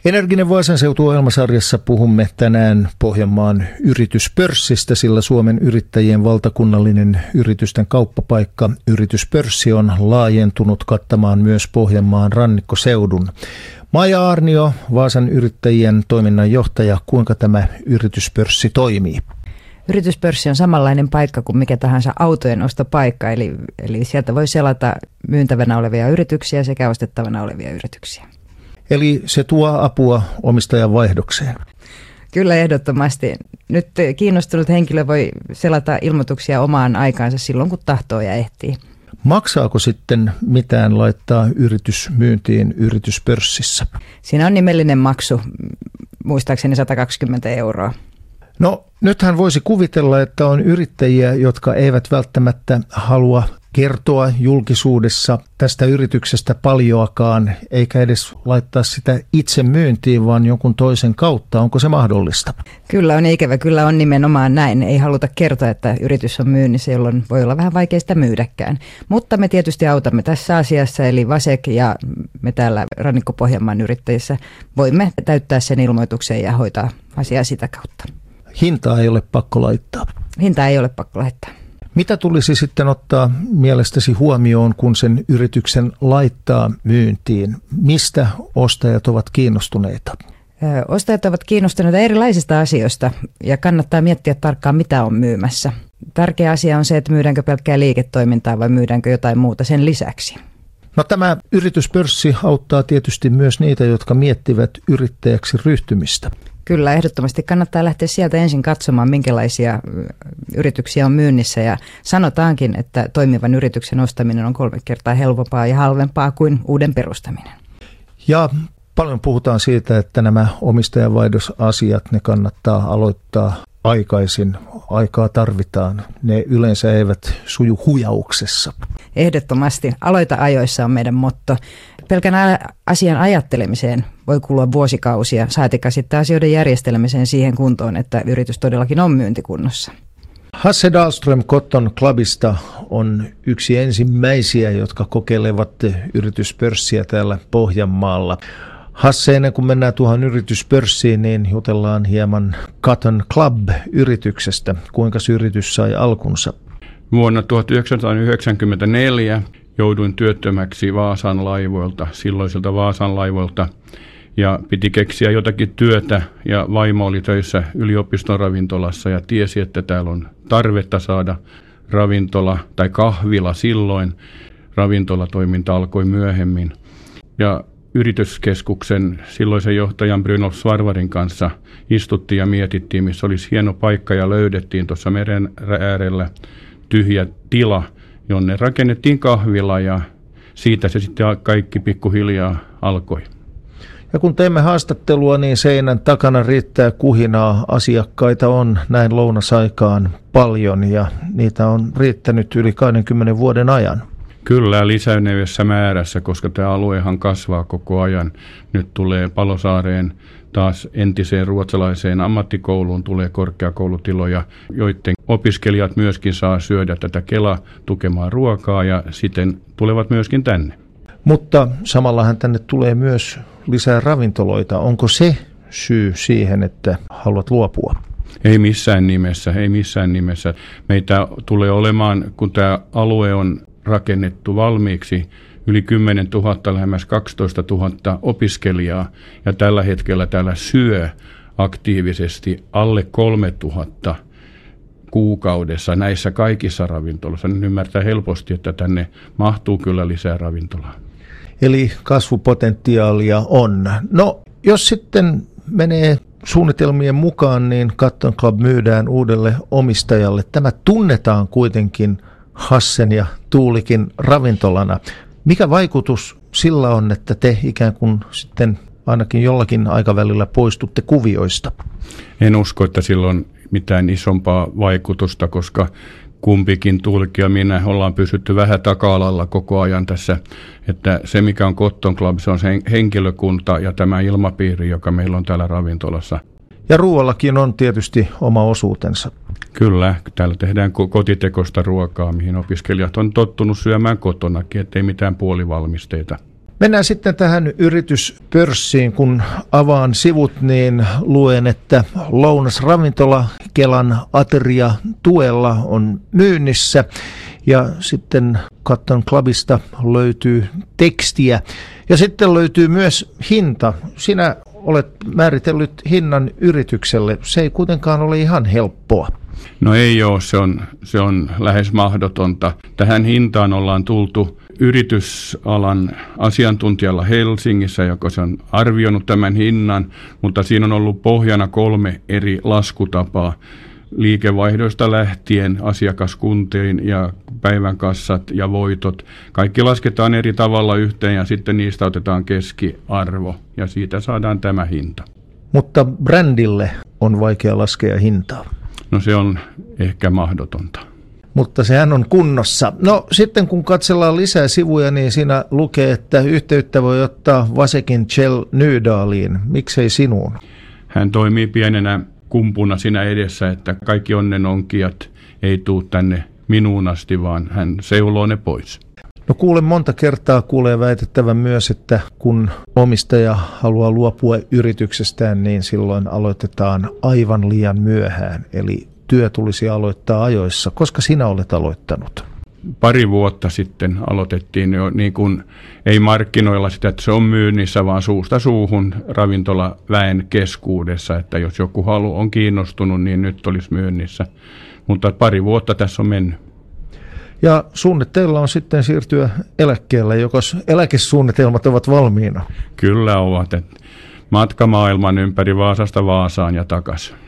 Energinen Vaasan seutu-ohjelmasarjassa puhumme tänään Pohjanmaan yrityspörssistä, sillä Suomen yrittäjien valtakunnallinen yritysten kauppapaikka Yrityspörssi on laajentunut kattamaan myös Pohjanmaan rannikkoseudun. Maija Aarnio, Vaasan yrittäjien toiminnanjohtaja, kuinka tämä yrityspörssi toimii? Yrityspörssi on samanlainen paikka kuin mikä tahansa autojen ostopaikka, eli sieltä voi selata myyntävänä olevia yrityksiä sekä ostettavana olevia yrityksiä. Eli se tuo apua omistajan vaihdokseen? Kyllä, ehdottomasti. Nyt kiinnostunut henkilö voi selata ilmoituksia omaan aikaansa silloin, kun tahtoo ja ehtii. Maksaako sitten mitään laittaa yritys myyntiin yrityspörssissä? Siinä on nimellinen maksu, muistaakseni 120 €. No, nythän voisi kuvitella, että on yrittäjiä, jotka eivät välttämättä halua kertoa julkisuudessa tästä yrityksestä paljoakaan, eikä edes laittaa sitä itse myyntiin, vaan jonkun toisen kautta. Onko se mahdollista? Kyllä on ikävä. Kyllä on nimenomaan näin. Ei haluta kertoa, että yritys on myynnissä, jolloin voi olla vähän vaikea sitä myydäkään. Mutta me tietysti autamme tässä asiassa, eli VASEK ja me täällä Rannikko-Pohjanmaan yrittäjissä voimme täyttää sen ilmoituksen ja hoitaa asiaa sitä kautta. Hintaa ei ole pakko laittaa. Hintaa ei ole pakko laittaa. Mitä tulisi sitten ottaa mielestäsi huomioon, kun sen yrityksen laittaa myyntiin? Mistä ostajat ovat kiinnostuneita? Ostajat ovat kiinnostuneita erilaisista asioista ja kannattaa miettiä tarkkaan, mitä on myymässä. Tärkeä asia on se, että myydäänkö pelkkää liiketoimintaa vai myydäänkö jotain muuta sen lisäksi. No, tämä yrityspörssi auttaa tietysti myös niitä, jotka miettivät yrittäjäksi ryhtymistä. Kyllä, ehdottomasti kannattaa lähteä sieltä ensin katsomaan, minkälaisia yrityksiä on myynnissä, ja sanotaankin, että toimivan yrityksen ostaminen on 3 kertaa helpompaa ja halvempaa kuin uuden perustaminen. Ja paljon puhutaan siitä, että nämä omistajanvaihdosasiat, ne kannattaa aloittaa aikaisin. Aikaa tarvitaan. Ne yleensä eivät suju hujauksessa. Ehdottomasti. Aloita ajoissa on meidän motto. Pelkän asian ajattelemiseen voi kulua vuosikausia, saatika sitten asioiden järjestelemiseen siihen kuntoon, että yritys todellakin on myyntikunnossa. Hasse Dahlström Cotton Clubista on yksi ensimmäisiä, jotka kokeilevat yrityspörssiä täällä Pohjanmaalla. Hasse, ennen kuin mennään tuohon yrityspörssiin, niin jutellaan hieman Cotton Club-yrityksestä. Kuinka se yritys sai alkunsa? Vuonna 1994 jouduin työttömäksi Vaasan laivoilta, silloisilta Vaasan laivoilta, ja piti keksiä jotakin työtä, ja vaimo oli töissä yliopiston ravintolassa ja tiesi, että täällä on tarvetta saada ravintola tai kahvila silloin. Ravintolatoiminta alkoi myöhemmin, ja yrityskeskuksen silloisen johtajan Brynolf Svarvarin kanssa istuttiin ja mietittiin, missä olisi hieno paikka, ja löydettiin tuossa meren äärellä tyhjä tila, jonne rakennettiin kahvila, ja siitä se sitten kaikki pikkuhiljaa alkoi. Ja kun teemme haastattelua, niin seinän takana riittää kuhinaa. Asiakkaita on näin lounasaikaan paljon, ja niitä on riittänyt yli 20 vuoden ajan. Kyllä, lisäynevässä määrässä, koska tämä aluehan kasvaa koko ajan. Nyt tulee Palosaareen taas entiseen ruotsalaiseen ammattikouluun tulee korkeakoulutiloja, joiden opiskelijat myöskin saa syödä tätä Kela-tukemaa ruokaa, ja sitten tulevat myöskin tänne. Mutta samallahan tänne tulee myös lisää ravintoloita. Onko se syy siihen, että haluat luopua? Ei missään nimessä. Meitä tulee olemaan, kun tämä alue on rakennettu valmiiksi, yli 10 000, lähemmäs 12 000 opiskelijaa, ja tällä hetkellä täällä syö aktiivisesti alle 3 000 kuukaudessa näissä kaikissa ravintoloissa. Niin ymmärtää helposti, että tänne mahtuu kyllä lisää ravintolaa. Eli kasvupotentiaalia on. No, jos sitten menee suunnitelmien mukaan, niin Cotton Club myydään uudelle omistajalle. Tämä tunnetaan kuitenkin Hassen ja Tuulikin ravintolana. Mikä vaikutus sillä on, että te ikään kuin sitten ainakin jollakin aikavälillä poistutte kuvioista? En usko, että sillä on mitään isompaa vaikutusta, koska kumpikin, Tuulikki ja minä, ollaan pysytty vähän taka-alalla koko ajan tässä. Että se, mikä on Cotton Club, se on se henkilökunta ja tämä ilmapiiri, joka meillä on täällä ravintolassa. Ja ruoallakin on tietysti oma osuutensa. Kyllä, täällä tehdään kotitekoista ruokaa, mihin opiskelijat on tottunut syömään kotonakin, ettei mitään puolivalmisteita. Mennään sitten tähän yrityspörssiin. Kun avaan sivut, niin luen, että lounasravintola Kelan ateria tuella on myynnissä. Ja sitten Cotton Clubista löytyy tekstiä. Ja sitten löytyy myös hinta. Sinä olet määritellyt hinnan yritykselle. Se ei kuitenkaan ole ihan helppoa. No ei ole, se on lähes mahdotonta. Tähän hintaan ollaan tultu yritysalan asiantuntijalla Helsingissä, joka on arvioinut tämän hinnan, mutta siinä on ollut pohjana 3 eri laskutapaa. Liikevaihdoista lähtien asiakaskuntiin ja päivän kassat ja voitot. Kaikki lasketaan eri tavalla yhteen ja sitten niistä otetaan keskiarvo ja siitä saadaan tämä hinta. Mutta brändille on vaikea laskea hintaa. No se on ehkä mahdotonta. Mutta sehän on kunnossa. No sitten kun katsellaan lisää sivuja, niin siinä lukee, että yhteyttä voi ottaa Vasekin Kjell Nydaliin. Miksei sinuun? Hän toimii pienenä kumpuna siinä edessä, että kaikki onnenonkijat ei tule tänne minuun asti, vaan hän seuloo ne pois. No monta kertaa kuulee väitettävän myös, että kun omistaja haluaa luopua yrityksestään, niin silloin aloitetaan aivan liian myöhään. Eli työ tulisi aloittaa ajoissa. Koska sinä olet aloittanut? 2 vuotta sitten aloitettiin jo niin kuin, ei markkinoilla sitä, että se on myynnissä, vaan suusta suuhun ravintolaväen keskuudessa, että jos joku on kiinnostunut, niin nyt olisi myynnissä. Mutta 2 vuotta tässä on mennyt. Ja suunnitteilla on sitten siirtyä eläkkeelle, jokos eläkesuunnitelmat ovat valmiina? Kyllä ovat. Matkamaailman ympäri Vaasasta Vaasaan ja takaisin.